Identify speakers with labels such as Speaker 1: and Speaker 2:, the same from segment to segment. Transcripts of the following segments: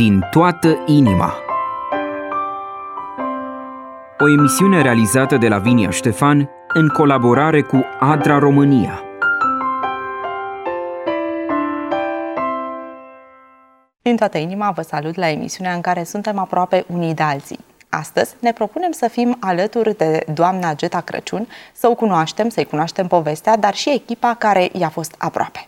Speaker 1: Din toată inima. O emisiune realizată de Lavinia Ștefan în colaborare cu Adra România.
Speaker 2: Din toată inima vă salut la emisiunea în care suntem aproape unii de alții. Astăzi ne propunem să fim alături de doamna Geta Crăciun, să o cunoaștem, să-i cunoaștem povestea, dar și echipa care i-a fost aproape.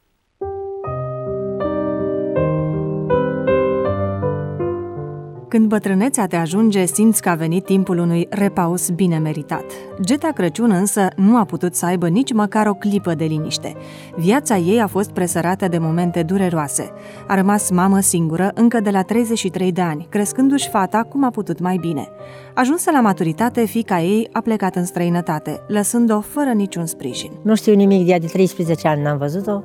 Speaker 3: Când bătrânețea te ajunge, simți că a venit timpul unui repaus bine meritat. Geta Crăciun însă nu a putut să aibă nici măcar o clipă de liniște. Viața ei a fost presărată de momente dureroase. A rămas mamă singură încă de la 33 de ani, crescându-și fata cum a putut mai bine. Ajunsă la maturitate, fiica ei a plecat în străinătate, lăsând-o fără niciun sprijin.
Speaker 4: Nu știu nimic, de 13 ani n-am văzut-o.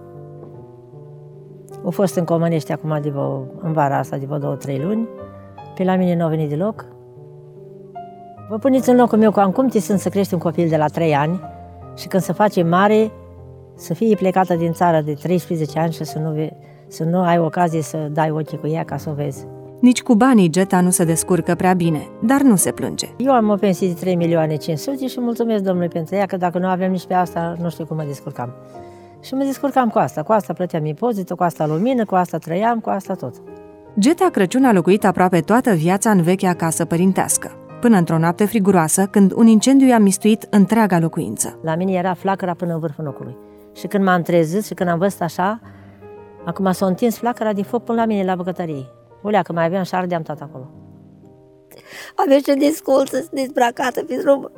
Speaker 4: A fost în Comănești acum în vara asta, de vreo 2-3 luni. Pe la mine nu a venit deloc. Vă puneți în locul meu cam cum ți sunt să crești un copil de la 3 ani și când se face mare să fie plecată din țară de 13 ani și să nu ai ocazie să dai ochii cu ea ca să o vezi.
Speaker 3: Nici cu banii Geta nu se descurcă prea bine, dar nu se plânge.
Speaker 4: Eu am o pensie de 3.500.000 și mulțumesc Domnului pentru ea, că dacă nu aveam nici pe asta, nu știu cum mă descurcam. Și mă descurcam cu asta plăteam impozitul, cu asta lumină, cu asta trăiam, cu asta tot.
Speaker 3: Geta Crăciun a locuit aproape toată viața în vechea casă părintească, până într-o noapte friguroasă, când un incendiu i-a mistuit întreaga locuință.
Speaker 4: La mine era flacăra până în vârful nocului. Și când m-am trezit și când am văzut așa, acum s-a întins flacăra de foc până la mine, la bucătărie. Ulea, că mai aveam și ardeam tot acolo. Am ieșit din sculță, dezbracată pe drum.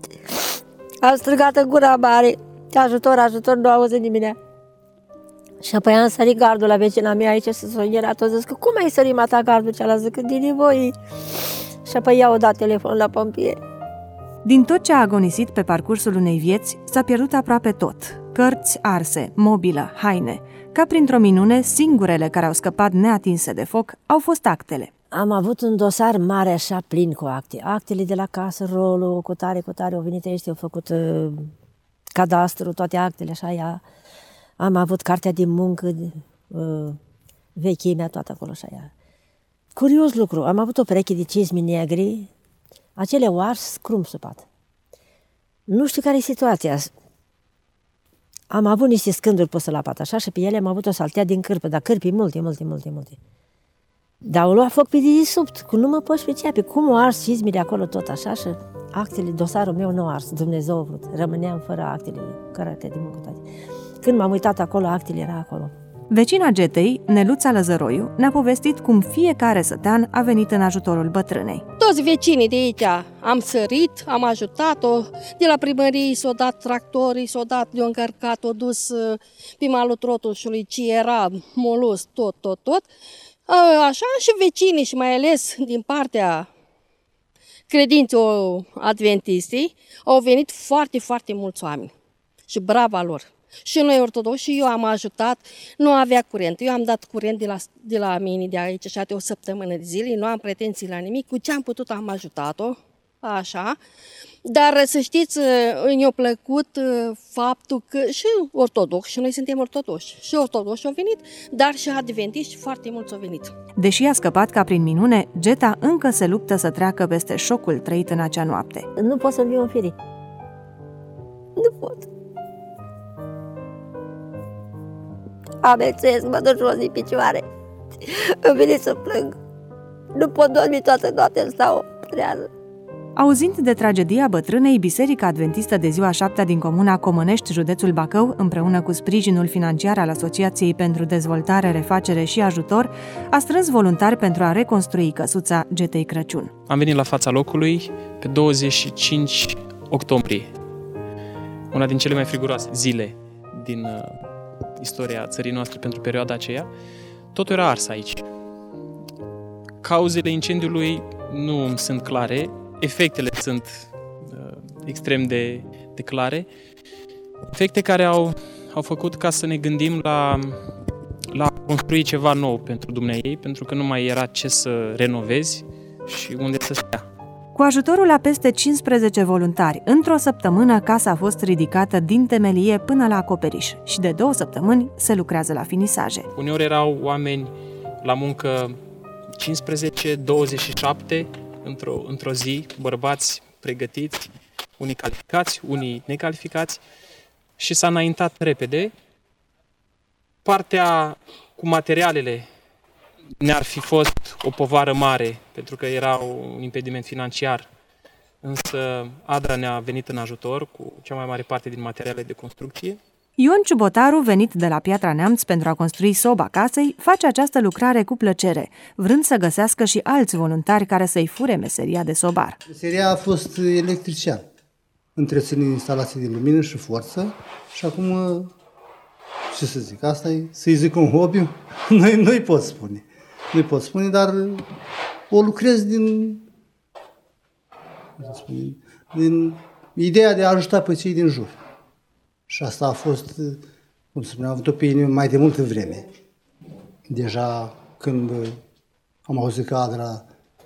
Speaker 4: Am strigat în gura mare, ajutor, ajutor, nu auzi nimeni. Și apoi am sărit gardul la vecina mea aici și s-a îngherat, a zis că cum ai sărit mata gardul cealaltă? Zic că din nevoie. Și apoi i-au dat telefon la pompieri.
Speaker 3: Din tot ce a agonisit pe parcursul unei vieți, s-a pierdut aproape tot. Cărți arse, mobilă, haine. Ca printr-o minune, singurele care au scăpat neatinse de foc au fost actele.
Speaker 4: Am avut un dosar mare așa plin cu acte. Actele de la casă, rolul, cu tare, au venit aici, au făcut cadastru, toate actele așa. Am avut cartea de muncă, vechimea, toată acolo așa. Curios lucru, am avut o pereche de cizmi negri, acele au ars scrum sub pat. Nu știu care e situația. Am avut niște scânduri puse la pat așa și pe ele am avut o saltea din cârpă, dar cârpii multe. Dar au luat foc pe dedesubt, că nu mă poți pe cum au ars cizmile acolo tot așa și actele, dosarul meu nu a ars, Dumnezeu a vrut. Rămâneam fără actele, cartea de muncă toate. Când m-am uitat acolo, actele era acolo.
Speaker 3: Vecina Getei, Neluța Lăzăroiu, ne-a povestit cum fiecare sătean a venit în ajutorul bătrânei.
Speaker 5: Toți vecinii de aici am sărit, am ajutat-o, de la primărie s-au dat tractorii, le-au încărcat, o dus pe malul Trotușului, ce era molus, tot. Așa și vecinii și mai ales din partea credinței adventistii au venit foarte, foarte mulți oameni și brava lor. Și noi ortodoxi, și eu am ajutat, nu avea curent. Eu am dat curent de la mine de aici și o săptămână de zile, nu am pretenții la nimic, cu ce am putut am ajutat-o, așa. Dar să știți, mi-a plăcut faptul că și ortodoxi, și noi suntem ortodoxi, și ortodoxi au venit, dar și adventiști foarte mulți au venit.
Speaker 3: Deși a scăpat ca prin minune, Geta încă se luptă să treacă peste șocul trăit în acea noapte.
Speaker 4: Nu pot să-mi viu în firii. Nu pot. Amețuiesc, mă duc jos din picioare. Îmi vine să plâng. Nu pot dormi toată noaptea, îmi stau trează.
Speaker 3: Auzind de tragedia bătrânei, Biserica Adventistă de Ziua 7 din comuna Comănești, județul Bacău, împreună cu sprijinul financiar al Asociației pentru Dezvoltare, Refacere și Ajutor, a strâns voluntari pentru a reconstrui căsuța Getei Crăciun.
Speaker 6: Am venit la fața locului pe 25 octombrie, una din cele mai friguroase zile din istoria țării noastre pentru perioada aceea. Totul era ars aici. Cauzele incendiului nu îmi sunt clare, efectele sunt extrem de clare. Efecte care au făcut ca să ne gândim la a construi ceva nou pentru dumneaei, pentru că nu mai era ce să renovezi și unde să stea.
Speaker 3: Cu ajutorul a peste 15 voluntari, într-o săptămână casa a fost ridicată din temelie până la acoperiș și de 2 săptămâni se lucrează la finisaje.
Speaker 6: Uneori erau oameni la muncă 15-27 într-o zi, bărbați pregătiți, unii calificați, unii necalificați, și s-a înaintat repede. Partea cu materialele ne-ar fi fost o povară mare, pentru că era un impediment financiar, însă Adra ne-a venit în ajutor cu cea mai mare parte din materiale de construcție.
Speaker 3: Ion Ciubotaru, venit de la Piatra Neamț pentru a construi soba casei, face această lucrare cu plăcere, vrând să găsească și alți voluntari care să-i fure meseria de sobar.
Speaker 7: Meseria a fost electrician, întreține instalații de lumină și forță și acum, ce să zic, asta e, să-i zic un hobby, nu-i pot spune. Nu-i pot spune, dar o lucrez din ideea de a ajuta pe cei din jur. Și asta a fost, cum să spuneam, am avut-o pe inimă mai de multă vreme. Deja când am auzit că Adra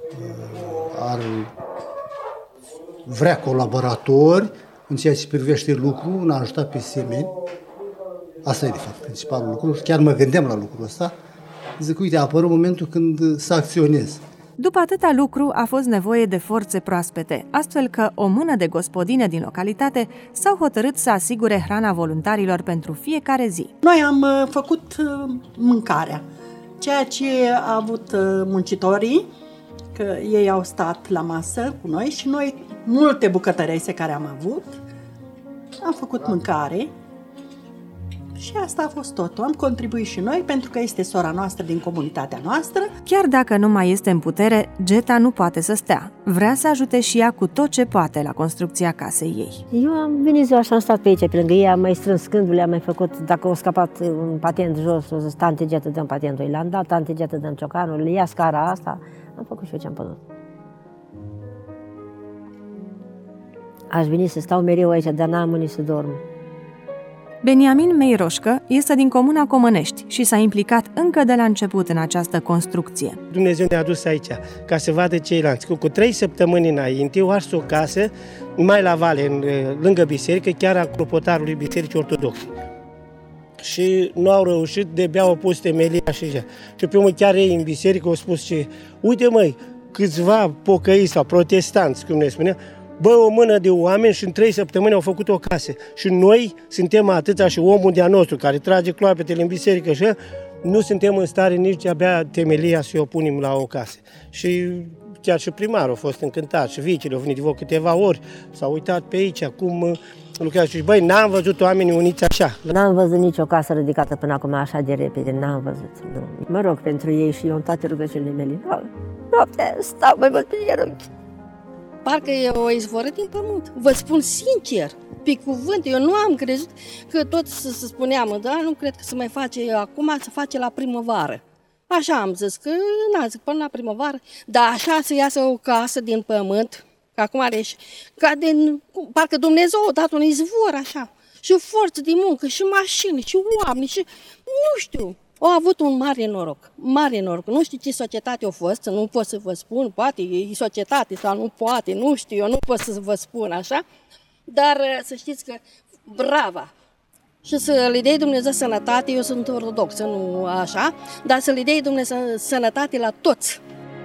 Speaker 7: vrea colaboratori în ceea ce privește lucru, în a ajuta pe semeni, asta e de fapt principalul lucru. Chiar mă gândeam la lucrul ăsta. Zic, uite, a apărut momentul când să acționez.
Speaker 3: După atâta lucru, a fost nevoie de forțe proaspete, astfel că o mână de gospodine din localitate s-au hotărât să asigure hrana voluntarilor pentru fiecare zi.
Speaker 8: Noi am făcut mâncarea, ceea ce a avut muncitorii, că ei au stat la masă cu noi și noi, multe bucătărese care am avut, am făcut mâncare. Și asta a fost totul. Am contribuit și noi pentru că este sora noastră din comunitatea noastră.
Speaker 3: Chiar dacă nu mai este în putere, Geta nu poate să stea. Vrea să ajute și ea cu tot ce poate la construcția casei ei.
Speaker 4: Eu am venit ziua și am stat pe aici, pe lângă ei, am mai strâns scândurile, am mai făcut, dacă au scăpat un patent jos, o zis, tante Geta, dăm patentul, i l-am dat, tante Geta, dăm ciocanul, ia scara asta. Am făcut și eu ce-am putut. Aș veni să stau mereu aici, dar n-am unde să dorm.
Speaker 3: Beniamin Meiroșcă este din comuna Comănești și s-a implicat încă de la început în această construcție.
Speaker 9: Dumnezeu ne-a dus aici ca să vadă ceilalți. Cu 3 săptămâni înainte au ars o casă mai la vale, lângă biserică, chiar a clopotarului Bisericii Ortodoxe. Și nu au reușit, de-abia au pus temelia și așa. Și pe urmă chiar ei în biserică au spus că, uite măi, câțiva pocăiți sau protestanți, cum ne spunea, bă, o mână de oameni și în 3 săptămâni au făcut o casă. Și noi suntem atâția și omul de-a nostru care trage cloapetele în biserică și nu suntem în stare nici abia temelia să o punem la o casă. Și chiar și primarul a fost încântat și vicele au venit de câteva ori, s-au uitat pe aici, cum lucrează și băi, n-am văzut oamenii uniți așa.
Speaker 4: N-am văzut nicio casă ridicată până acum așa de repede, n-am văzut. Nu. Mă rog pentru ei și eu în toate rugăciunile mele. Noaptea stau mai mult pe genunchi.
Speaker 5: Parcă e o izvoră din pământ. Vă spun sincer, pe cuvânt, eu nu am crezut că tot să spuneam, da, nu cred că se mai face acum, se face la primăvară. Așa am zis, că zic, până la primăvară, dar așa să iasă o casă din pământ, că acum are și, ca din, parcă Dumnezeu a dat un izvor așa, și o forță de muncă, și mașini, și oameni, și nu știu. Au avut un mare noroc, mare noroc. Nu știu ce societate a fost, nu pot să vă spun, poate e societate sau nu poate, nu știu, eu nu pot să vă spun așa, dar să știți că brava! Și să le dea Dumnezeu sănătate, eu sunt ortodoxă, nu așa, dar să le dea Dumnezeu sănătate la toți.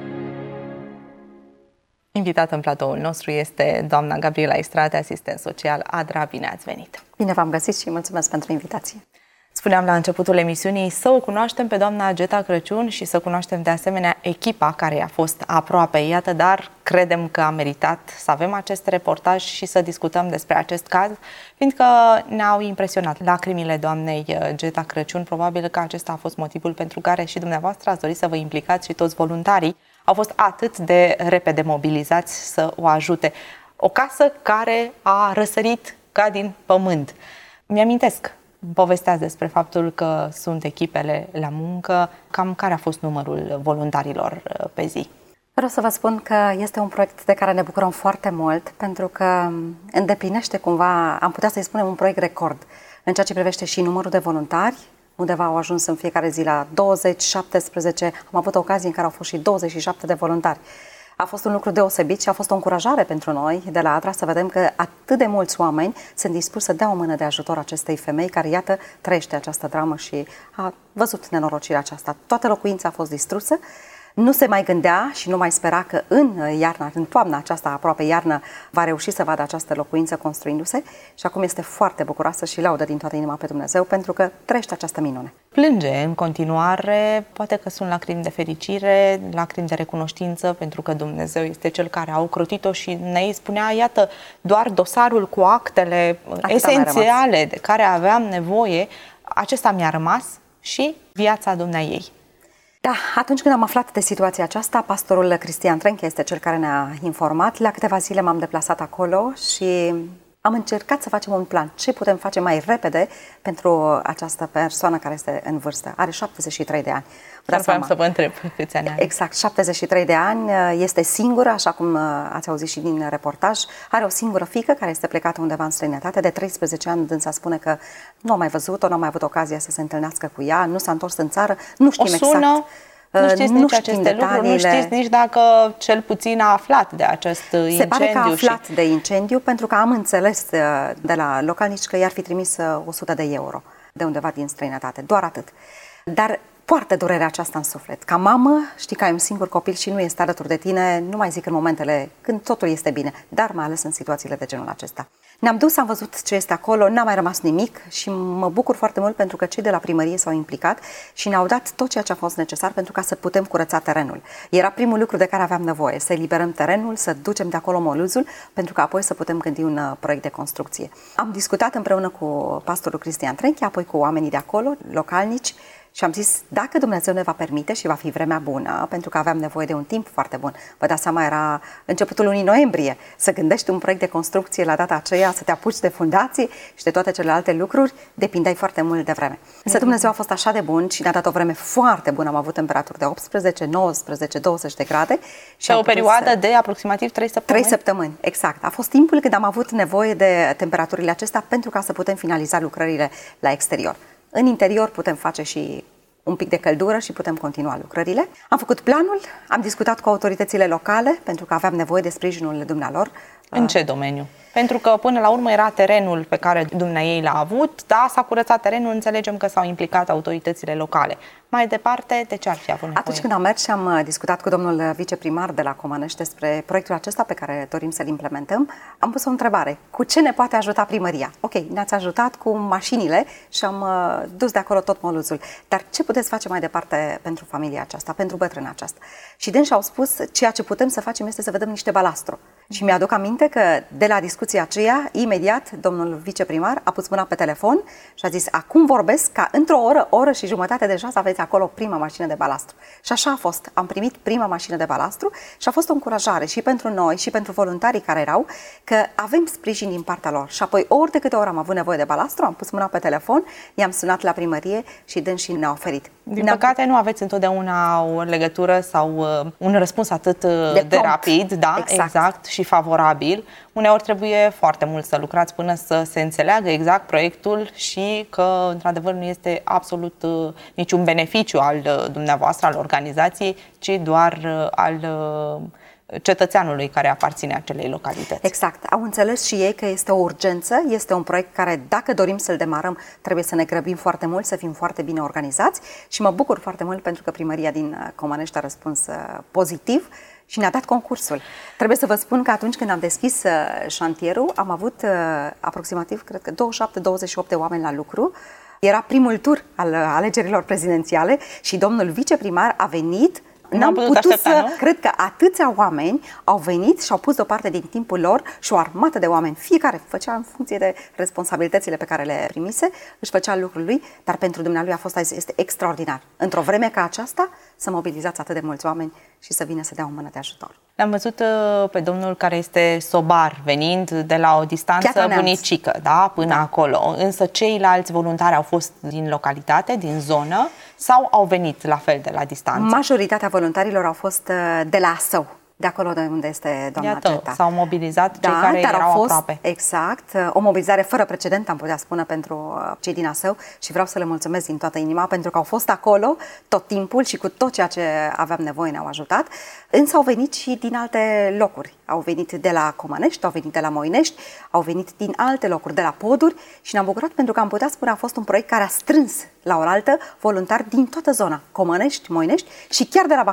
Speaker 2: Invitată în platoul nostru este doamna Gabriela Istrate, asistent social Adra. Bine ați venit!
Speaker 10: Bine v-am găsit și mulțumesc pentru invitație!
Speaker 2: Spuneam la începutul emisiunii să o cunoaștem pe doamna Geta Crăciun și să cunoaștem de asemenea echipa care a fost aproape. Iată, dar credem că a meritat să avem acest reportaj și să discutăm despre acest caz, fiindcă ne-au impresionat lacrimile doamnei Geta Crăciun. Probabil că acesta a fost motivul pentru care și dumneavoastră ați dorit să vă implicați și toți voluntarii au fost atât de repede mobilizați să o ajute. O casă care a răsărit ca din pământ. Mi-amintesc. Povesteați despre faptul că sunt echipele la muncă. Cam care a fost numărul voluntarilor pe zi?
Speaker 10: Vreau să vă spun că este un proiect de care ne bucurăm foarte mult, pentru că îndeplinește cumva, am putea să-i spunem, un proiect record în ceea ce privește și numărul de voluntari. Undeva au ajuns în fiecare zi la 20, 17, am avut ocazii în care au fost și 27 de voluntari. A fost un lucru deosebit și a fost o încurajare pentru noi de la Adra să vedem că atât de mulți oameni sunt dispuși să dea o mână de ajutor acestei femei care, iată, trăiește această dramă și a văzut nenorocirea aceasta. Toată locuința a fost distrusă, Nu se mai gândea și nu mai spera că în toamna aceasta, aproape iarnă, va reuși să vadă această locuință construindu-se și acum este foarte bucuroasă și laudă din toată inima pe Dumnezeu pentru că trăiește această minune.
Speaker 2: Plânge în continuare, poate că sunt lacrimi de fericire, lacrimi de recunoștință pentru că Dumnezeu este Cel care a ocrotit-o și ne spunea, iată, doar dosarul cu actele esențiale de care aveam nevoie, acesta mi-a rămas și viața dumneaei.
Speaker 10: Da, atunci când am aflat de situația aceasta, pastorul Cristian Trenche este cel care ne-a informat. La câteva zile m-am deplasat acolo și am încercat să facem un plan. Ce putem face mai repede pentru această persoană care este în vârstă? Are 73 de ani.
Speaker 2: Dar vreau să vă întreb câți ani are.
Speaker 10: Exact, 73 de ani, este singură, așa cum ați auzit și din reportaj. Are o singură fiică care este plecată undeva în străinătate. De 13 ani dânsa spune că nu a mai văzut-o, nu a mai avut ocazia să se întâlnească cu ea, nu s-a întors în țară, nu știm exact.
Speaker 2: Nu știți nici aceste lucruri, nu știți nici dacă cel puțin a aflat de acest incendiu.
Speaker 10: Se pare că a aflat de incendiu pentru că am înțeles de la localnici că i-ar fi trimis 100 de euro de undeva din străinătate, doar atât. Dar poartă durerea aceasta în suflet. Ca mamă, știi că ai un singur copil și nu este alături de tine, nu mai zic în momentele când totul este bine, dar mai ales în situațiile de genul acesta. Ne-am dus, am văzut ce este acolo, n-a mai rămas nimic și mă bucur foarte mult pentru că cei de la primărie s-au implicat și ne-au dat tot ceea ce a fost necesar pentru ca să putem curăța terenul. Era primul lucru de care aveam nevoie, să eliberăm terenul, să ducem de acolo moluzul, pentru că apoi să putem gândi un proiect de construcție. Am discutat împreună cu pastorul Cristian Trenche, apoi cu oamenii de acolo, localnici, și am zis, dacă Dumnezeu ne va permite și va fi vremea bună, pentru că aveam nevoie de un timp foarte bun. Vă dați seama, era începutul lunii noiembrie, să gândești un proiect de construcție la data aceea, să te apuci de fundații și de toate celelalte lucruri, depindeai foarte mult de vreme. Însă Dumnezeu a fost așa de bun și ne-a dat o vreme foarte bună. Am avut temperaturi de 18, 19, 20 de grade. Și
Speaker 2: o perioadă de aproximativ 3 săptămâni?
Speaker 10: 3 săptămâni, exact. A fost timpul când am avut nevoie de temperaturile acestea pentru ca să putem finaliza lucrările la exterior. În interior putem face și un pic de căldură și putem continua lucrările. Am făcut planul, am discutat cu autoritățile locale pentru că aveam nevoie de sprijinul dumnealor.
Speaker 2: În ce domeniu? Pentru că până la urmă era terenul pe care dumneaei l-a avut, da, s-a curățat terenul, înțelegem că s-au implicat autoritățile locale. Mai departe, de ce ar fi avut nevoie?
Speaker 10: Atunci când am mers și am discutat cu domnul viceprimar de la Comănești despre proiectul acesta pe care dorim să-l implementăm, am pus o întrebare. Cu ce ne poate ajuta primăria? Ok, ne-ați ajutat cu mașinile și am dus de acolo tot moluzul. Dar ce puteți face mai departe pentru familia aceasta, pentru bătrâna aceasta? Și dânsi au spus, ceea ce putem să facem este să vedem niște balastru. Și mi-aduc aminte că de la discuția aceea, imediat, domnul viceprimar a pus mâna pe telefon și a zis, acum vorbesc ca într-o oră și jumătate deja să aveți acolo prima mașină de balastru. Și așa a fost. Am primit prima mașină de balastru și a fost o încurajare și pentru noi și pentru voluntarii care erau că avem sprijin din partea lor. Și apoi ori de câte ori am avut nevoie de balastru, am pus mâna pe telefon, i-am sunat la primărie și dânsii ne-au oferit.
Speaker 2: Din păcate nu aveți întotdeauna o legătură sau un răspuns atât de rapid, da, exact, și favorabil. Uneori trebuie foarte mult să lucrați până să se înțeleagă exact proiectul și că, într-adevăr, nu este absolut niciun beneficiu al dumneavoastră, al organizației, ci doar al cetățeanului care aparține acelei localități.
Speaker 10: Exact. Au înțeles și ei că este o urgență, este un proiect care, dacă dorim să-l demarăm, trebuie să ne grăbim foarte mult, să fim foarte bine organizați și mă bucur foarte mult pentru că primăria din Comănești a răspuns pozitiv și ne-a dat concursul. Trebuie să vă spun că atunci când am deschis șantierul, am avut aproximativ, cred că 27-28 de oameni la lucru. Era primul tur al alegerilor prezidențiale și domnul viceprimar a venit. N-am putut să cred că atâția oameni au venit și au pus deoparte din timpul lor și o armată de oameni. Fiecare făcea în funcție de responsabilitățile pe care le primise, își făcea lucrul lui, dar pentru dumnealui a fost, este extraordinar. Într-o vreme ca aceasta, să mobilizați atât de mulți oameni și să vină să dea o mână de ajutor.
Speaker 2: L-am văzut pe domnul care este sobar, venind de la o distanță bunicică, da, până acolo. Însă ceilalți voluntari au fost din localitate, din zonă, sau au venit la fel de la distanță?
Speaker 10: Majoritatea voluntarilor au fost de la Asău, de acolo de unde este doamna Geta.
Speaker 2: S-au mobilizat cei care erau aproape.
Speaker 10: Exact, o mobilizare fără precedent, am putea spune, pentru cei din Asău și vreau să le mulțumesc din toată inima pentru că au fost acolo tot timpul și cu tot ceea ce aveam nevoie ne-au ajutat, însă au venit și din alte locuri. Au venit de la Comănești, au venit de la Moinești, au venit din alte locuri, de la Poduri și ne-am bucurat pentru că am putea spune a fost un proiect care a strâns la oaltă voluntari din toată zona, Comănești, Moinești și chiar de la Bacău.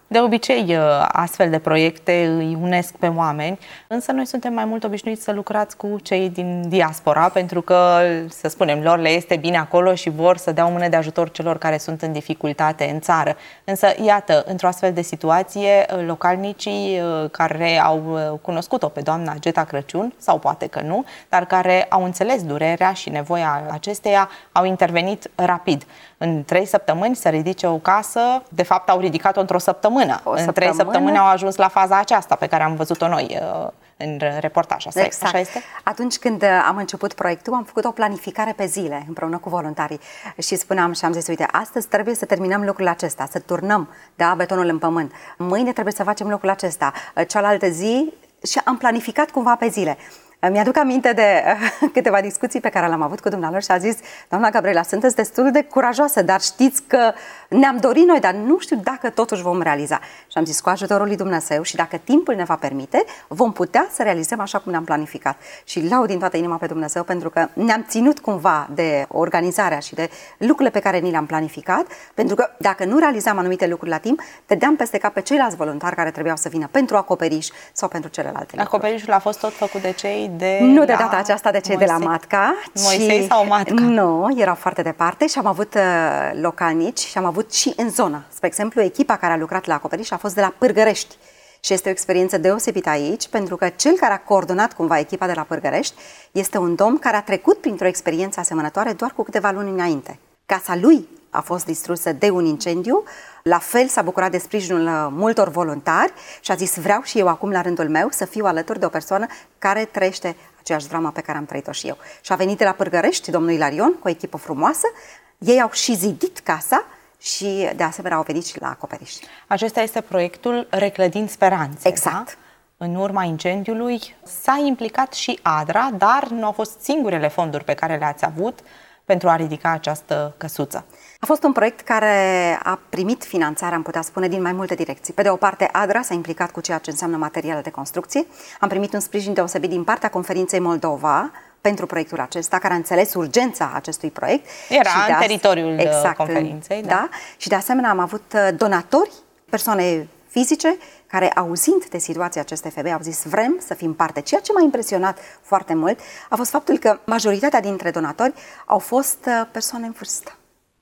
Speaker 2: De obicei, astfel de proiecte îi unesc pe oameni, însă noi suntem mai mult obișnuiți să lucrați cu cei din diaspora, pentru că, să spunem, lor le este bine acolo și vor să dea o mână de ajutor celor care sunt în dificultate în țară. Însă, iată, într-o astfel de situație, localnicii care au cunoscut-o pe doamna Geta Crăciun, sau poate că nu, dar care au înțeles durerea și nevoia acesteia, au intervenit rapid. În 3 săptămâni să ridice o casă, de fapt au ridicat-o într-o săptămână. În 3 săptămâni au ajuns la faza aceasta pe care am văzut-o noi în reportaj.
Speaker 10: Exact.
Speaker 2: Așa este?
Speaker 10: Atunci când am început proiectul, am făcut o planificare pe zile împreună cu voluntarii și spuneam și am zis, uite, astăzi trebuie să terminăm lucrul acesta, să turnăm betonul în pământ. Mâine trebuie să facem lucrul acesta, cealaltă zi, și am planificat cumva pe zile. Mi-aduc aminte de câteva discuții pe care le-am avut cu dumnealor și a zis, doamna Gabriela, sunteți destul de curajoasă, dar știți că ne-am dorit noi, dar nu știu dacă totuși vom realiza. Și am zis, cu ajutorul lui Dumnezeu și dacă timpul ne va permite, vom putea să realizăm așa cum ne-am planificat. Și laud din toată inima pe Dumnezeu pentru că ne-am ținut cumva de organizarea și de lucrurile pe care ni le-am planificat, pentru că dacă nu realizam anumite lucruri la timp, dădeam peste cap pe ceilalți voluntari care trebuiau să vină pentru acoperiș sau pentru celelalte lucruri.
Speaker 2: Acoperișul a fost tot făcut de cei
Speaker 10: nu de data aceasta de cei de la Matca.
Speaker 2: Moisei sau Matca?
Speaker 10: Nu, erau foarte departe și am avut localnici și am avut și în zonă. Spre exemplu, echipa care a lucrat la acoperiș a fost de la Pârgărești. Și este o experiență deosebită aici, pentru că cel care a coordonat cumva echipa de la Pârgărești este un domn care a trecut printr-o experiență asemănătoare doar cu câteva luni înainte. Casa lui a fost distrusă de un incendiu, la fel s-a bucurat de sprijinul multor voluntari și a zis, vreau și eu acum la rândul meu să fiu alături de o persoană care trăiește aceeași dramă pe care am trăit-o și eu. Și a venit de la Pârgărești domnul Ilarion cu o echipă frumoasă, ei au și zidit casa și de asemenea au venit și la acoperiș.
Speaker 2: Acesta este proiectul Reclădind Speranțe.
Speaker 10: Exact.
Speaker 2: Da? În urma incendiului s-a implicat și ADRA, dar nu au fost singurele fonduri pe care le-ați avut pentru a ridica această căsuță.
Speaker 10: A fost un proiect care a primit finanțare, am putea spune, din mai multe direcții. Pe de o parte, ADRA s-a implicat cu ceea ce înseamnă materiale de construcție. Am primit un sprijin deosebit din partea Conferinței Moldova pentru proiectul acesta, care a înțeles urgența acestui proiect.
Speaker 2: Era în teritoriul conferinței.
Speaker 10: Da. Și de asemenea am avut donatori, persoane fizice, care, auzind de situația acestei femei, au zis, vrem să fim parte. Ceea ce m-a impresionat foarte mult a fost faptul că majoritatea dintre donatori au fost persoane în vârstă.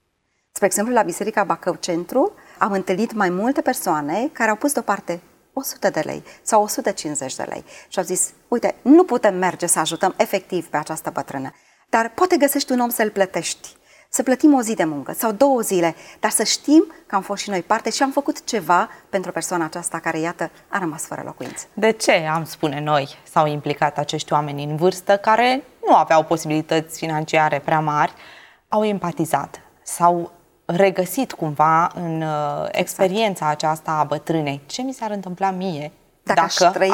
Speaker 10: Spre exemplu, la Biserica Bacău Centru am întâlnit mai multe persoane care au pus deoparte 100 de lei sau 150 de lei și au zis, uite, nu putem merge să ajutăm efectiv pe această bătrână, dar poate găsești un om să-l plătești, să plătim o zi de muncă sau 2 zile, dar să știm că am fost și noi parte și am făcut ceva pentru persoana aceasta care, iată, a rămas fără locuință.
Speaker 2: De ce, am spune noi, s-au implicat acești oameni în vârstă care nu aveau posibilități financiare prea mari, au empatizat, s-au regăsit cumva în experiența aceasta a bătrânei. Ce mi s-ar întâmpla mie dacă aș trăi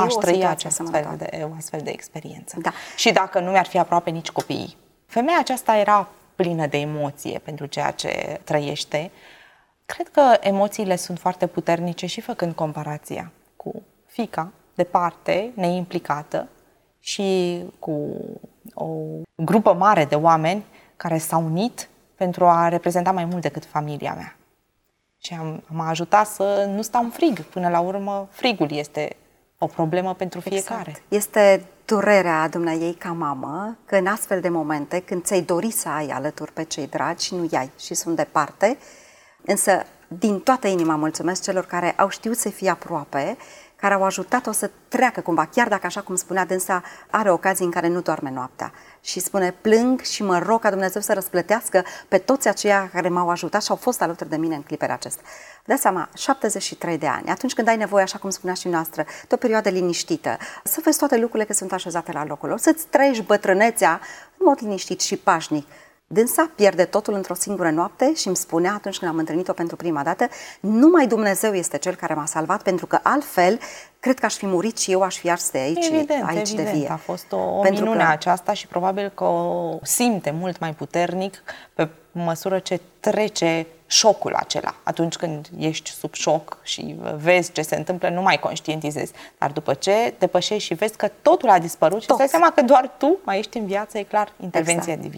Speaker 2: o astfel de experiență?
Speaker 10: Da.
Speaker 2: Și dacă nu mi-ar fi aproape nici copiii. Femeia aceasta era plină de emoție pentru ceea ce trăiește. Cred că emoțiile sunt foarte puternice și făcând comparația cu fiica, departe, neimplicată, și cu o grupă mare de oameni care s-au unit pentru a reprezenta mai mult decât familia mea. Și m-a ajutat să nu stau în frig. Până la urmă, frigul este o problemă pentru fiecare.
Speaker 10: Exact. Este durerea dumneaei ca mamă, că în astfel de momente, când ți-ai dori să ai alături pe cei dragi, nu i-ai și sunt departe, însă din toată inima mulțumesc celor care au știut să fie aproape, care au ajutat-o să treacă cumva, chiar dacă, așa cum spunea dânsa, are ocazii în care nu doarme noaptea. Și spune, plâng și mă rog ca Dumnezeu să răsplătească pe toți aceia care m-au ajutat și au fost alături de mine în clipele acestea. Dați seama, 73 de ani, atunci când ai nevoie, așa cum spunea și noastră, de o perioadă liniștită, să vezi toate lucrurile că sunt așezate la locul lor, să-ți trăiești bătrânețea în mod liniștit și pașnic. Dânsa pierde totul într-o singură noapte și îmi spunea atunci când am întâlnit-o pentru prima dată, numai Dumnezeu este Cel care m-a salvat, pentru că altfel cred că aș fi murit și eu aș fi ars de aici,
Speaker 2: evident,
Speaker 10: de vie.
Speaker 2: A fost o minune aceasta și probabil că o simte mult mai puternic pe măsură ce trece șocul acela. Atunci când ești sub șoc și vezi ce se întâmplă, nu mai conștientizezi. Dar după ce depășești și vezi că totul a dispărut și îți dai seama că doar tu mai ești în viață, e clar, intervenția divină.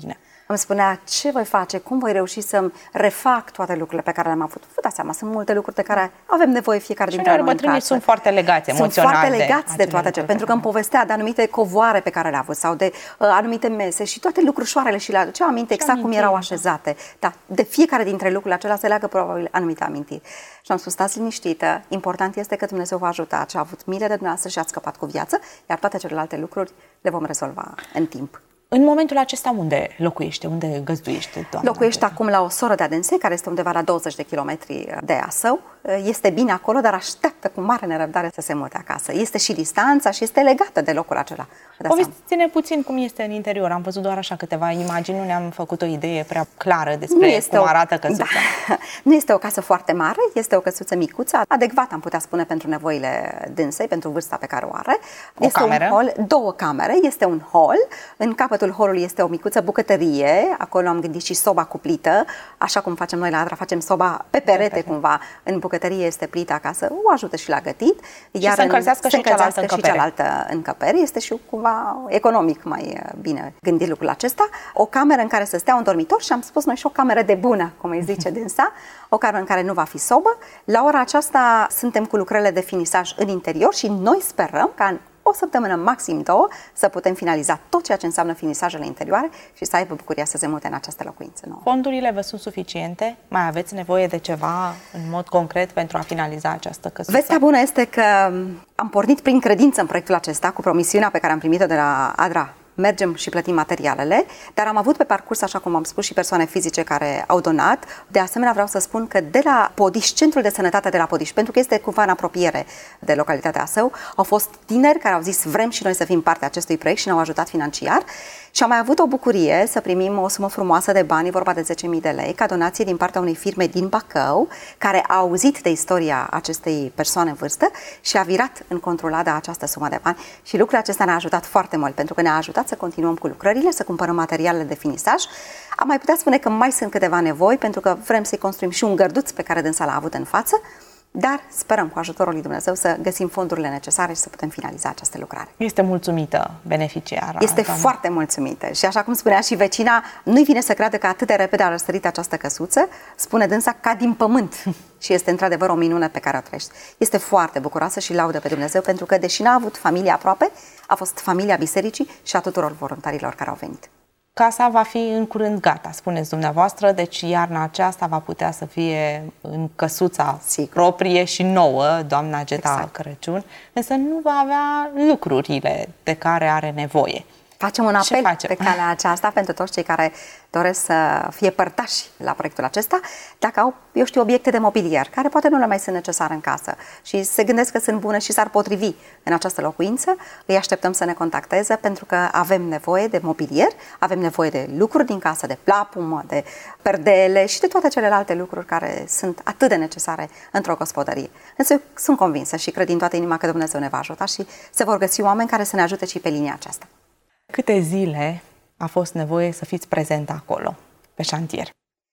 Speaker 10: Îmi spunea ce voi face, cum voi reuși să refac toate lucrurile pe care le-am avut. Vă dați seama, sunt multe lucruri de care avem nevoie fiecare dintre noi în casă.
Speaker 2: Bătrânii sunt foarte legați emoțional.
Speaker 10: Sunt foarte legați de toate acele, pentru că îmi povestea de anumite covoare pe care le-a avut sau de anumite mese și toate lucrușoarele și le aduceau aminte exact cum erau așezate. Da, de fiecare dintre lucrurile acelea se leagă probabil anumite amintiri. Și am spus, stați liniștită, important este că Dumnezeu v-a ajutat și a avut milă de dumneavoastră și ați scăpat cu viață, iar toate celelalte lucruri le vom rezolva în timp.
Speaker 2: În momentul acesta unde locuiește, unde găzduiește doamna?
Speaker 10: Locuiește acum la o soră de-a dânsei, care este undeva la 20 de kilometri de Asău. Este bine acolo, dar așteaptă cu mare nerăbdare să se mute acasă. Este și distanța și este legată de locul acela.
Speaker 2: Povestiți-ne puțin cum este în interior. Am văzut doar așa câteva imagini, nu ne-am făcut o idee prea clară despre cum arată căsuța. Da.
Speaker 10: Nu este o casă foarte mare, este o căsuță micuță, adecvată, am putea spune, pentru nevoile dânsei, pentru vârsta pe care o are. Este un hol, 2 camere, este un hol. În capătul holului este o micuță bucătărie. Acolo am gândit și soba cu plită, așa cum facem noi la Adra, facem soba pe perete cumva. În bucătărie este plita acasă, o ajută și la gătit.
Speaker 2: Iar să încălzească și
Speaker 10: cealaltă încăpere. Este și cumva economic mai bine gândit lucrul acesta. O cameră în care să stea un dormitor și am spus noi și o cameră de bună, cum îi zice dânsa, o cameră în care nu va fi sobă. La ora aceasta suntem cu lucrările de finisaj în interior și noi sperăm ca în o săptămână, maxim 2, să putem finaliza tot ceea ce înseamnă finisajele interioare și să aibă bucuria să se mute în această locuință nouă.
Speaker 2: Fondurile vă sunt suficiente? Mai aveți nevoie de ceva în mod concret pentru a finaliza această căsuță?
Speaker 10: Vestea bună este că am pornit prin credință în proiectul acesta, cu promisiunea pe care am primit-o de la Adra. Mergem și plătim materialele, dar am avut pe parcurs, așa cum am spus, și persoane fizice care au donat. De asemenea, vreau să spun că de la Podiș, Centrul de Sănătate de la Podiș, pentru că este cumva în apropiere de localitatea Asău, au fost tineri care au zis vrem și noi să fim parte a acestui proiect și ne-au ajutat financiar. Și am mai avut o bucurie să primim o sumă frumoasă de bani, vorba de 10.000 de lei, ca donație din partea unei firme din Bacău, care a auzit de istoria acestei persoane în vârstă și a virat în contul ADA această sumă de bani. Și lucrul acesta ne-a ajutat foarte mult, pentru că ne-a ajutat să continuăm cu lucrările, să cumpărăm materialele de finisaj. Am mai putea spune că mai sunt câteva nevoi, pentru că vrem să-i construim și un gărduț pe care dânsa l-a avut în față, dar sperăm cu ajutorul lui Dumnezeu să găsim fondurile necesare și să putem finaliza această lucrare.
Speaker 2: Este mulțumită beneficiara.
Speaker 10: Este foarte mulțumită și așa cum spunea și vecina, nu-i vine să creadă că atât de repede a răsărit această căsuță, spune dânsa, ca din pământ. Și este într-adevăr o minune pe care o trăiește. Este foarte bucuroasă și laudă pe Dumnezeu pentru că, deși n-a avut familie aproape, a fost familia bisericii și a tuturor voluntarilor care au venit.
Speaker 2: Casa va fi în curând gata, spuneți dumneavoastră, deci iarna aceasta va putea să fie în căsuța proprie și nouă, doamna Geta Crăciun, însă nu va avea lucrurile de care are nevoie.
Speaker 10: Facem un apel pe calea aceasta pentru toți cei care doresc să fie părtași la proiectul acesta, dacă au, eu știu, obiecte de mobilier, care poate nu le mai sunt necesare în casă și se gândesc că sunt bune și s-ar potrivi în această locuință, îi așteptăm să ne contacteze pentru că avem nevoie de mobilier, avem nevoie de lucruri din casă, de plapumă, de perdele și de toate celelalte lucruri care sunt atât de necesare într-o gospodărie. Însă sunt convinsă și cred din toată inima că Dumnezeu ne va ajuta și se vor găsi oameni care să ne ajute și pe linia aceasta.
Speaker 2: Câte zile a fost nevoie să fiți prezent acolo, pe șantier?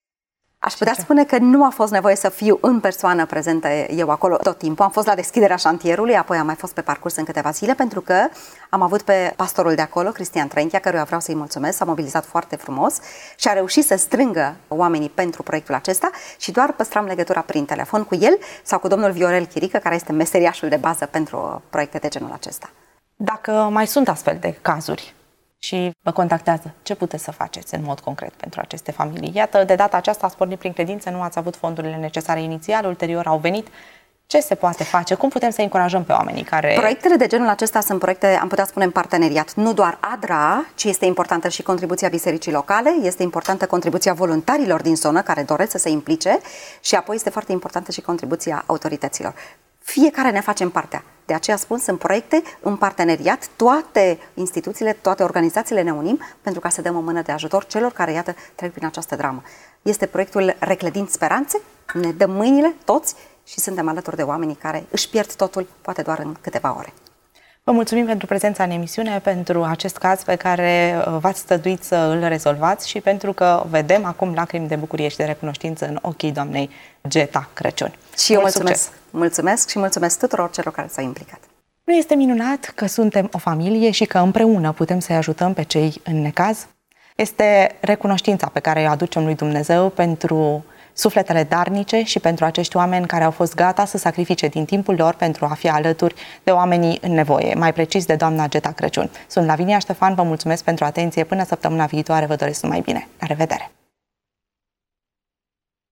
Speaker 10: Aș putea spune că nu a fost nevoie să fiu în persoană prezentă eu acolo tot timpul. Am fost la deschiderea șantierului, apoi am mai fost pe parcurs în câteva zile, pentru că am avut pe pastorul de acolo, Cristian Trăinchea, căruia vreau să-i mulțumesc, s-a mobilizat foarte frumos și a reușit să strângă oamenii pentru proiectul acesta și doar păstram legătura prin telefon cu el sau cu domnul Viorel Chirică, care este meseriașul de bază pentru proiecte de genul acesta.
Speaker 2: Dacă mai sunt astfel de cazuri și vă contactează, ce puteți să faceți în mod concret pentru aceste familii? Iată, de data aceasta ați pornit prin credință, nu ați avut fondurile necesare inițial, ulterior au venit. Ce se poate face? Cum putem să încurajăm pe oamenii care...
Speaker 10: Proiectele de genul acesta sunt proiecte, am putea spune, în parteneriat. Nu doar ADRA, ci este importantă și contribuția bisericii locale, este importantă contribuția voluntarilor din zonă care doresc să se implice și apoi este foarte importantă și contribuția autorităților. Fiecare ne facem partea. De aceea spun, sunt proiecte în parteneriat, toate instituțiile, toate organizațiile ne unim pentru ca să dăm o mână de ajutor celor care, iată, trec prin această dramă. Este proiectul Reclădind Speranțe, ne dăm mâinile toți și suntem alături de oamenii care își pierd totul, poate doar în câteva ore.
Speaker 2: Vă mulțumim pentru prezența în emisiune, pentru acest caz pe care v-ați stăduit să îl rezolvați și pentru că vedem acum lacrimi de bucurie și de recunoștință în ochii doamnei Geta Crăciun.
Speaker 10: Și eu mulțumesc. Mulțumesc și mulțumesc tuturor celor care s-au implicat.
Speaker 2: Nu este minunat că suntem o familie și că împreună putem să-i ajutăm pe cei în necaz? Este recunoștința pe care o aducem lui Dumnezeu pentru sufletele darnice și pentru acești oameni care au fost gata să sacrifice din timpul lor pentru a fi alături de oamenii în nevoie, mai precis de doamna Geta Crăciun. Sunt Lavinia Ștefan, vă mulțumesc pentru atenție. Până săptămâna viitoare vă doresc numai bine. La revedere!